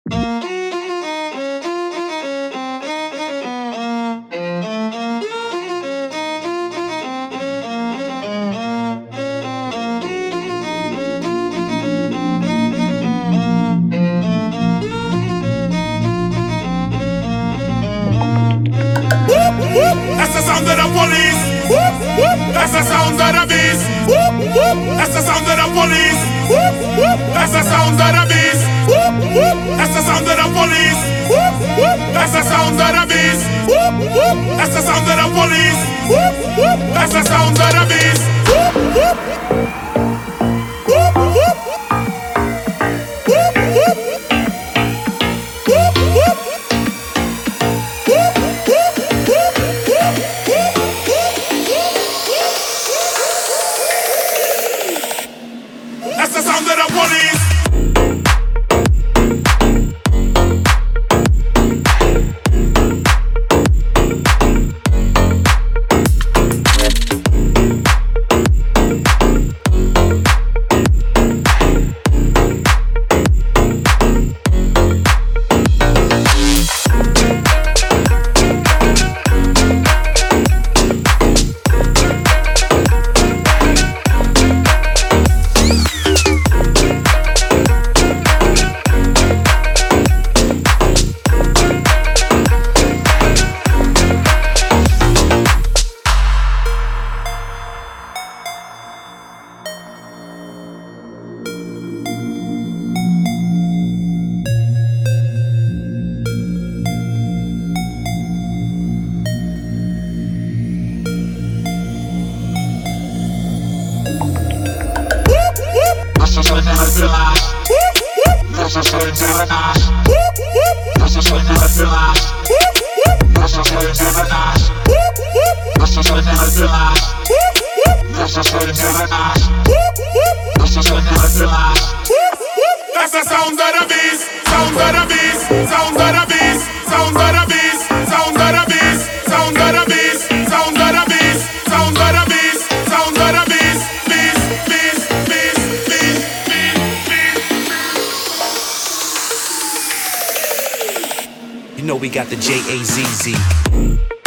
That's the sound of the police. That's the sound of the beast. That's the sound of the police. That's the sound of the beast. That's the sound of the police. That's the sound of the beast. That's the sound of the police. That's the sound of the beast. That's the sound of the police. That's the sound of the beast, sound of the beast, sound of the beast, sound of the beast, sound of the beast, sound of the beast, sound of the beast, sound of the beast, sound of the beast, beast, beast, beast, beast, beast. You know we got the JAZZ.